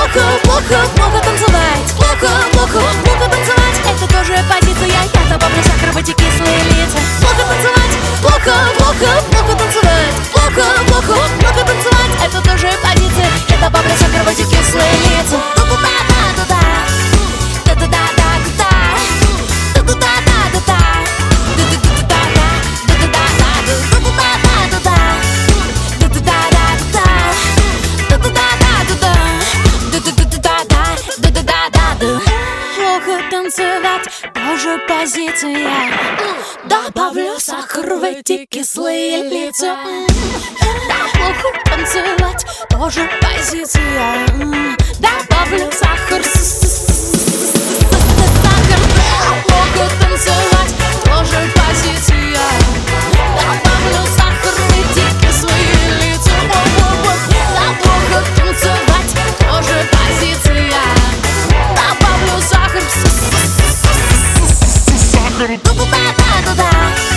плохо танцевать. Плохо танцевать, это тоже позиция. Я добавлю сахар в эти кислые лица. Плохо танцевать, плохо танцевать. Плохо танцевать, это тоже позиция. Я добавлю сахар в эти кислые лица. Плохо танцевать, тоже позиция. Добавлю сахар в эти кислые лица. Плохо танцевать, тоже позиция. Добавлю сахар. Плохо танцевать, тоже позиция. Добавлю сахар в эти кислые лица. Плохо танцевать, тоже позиция. Добавлю сахар.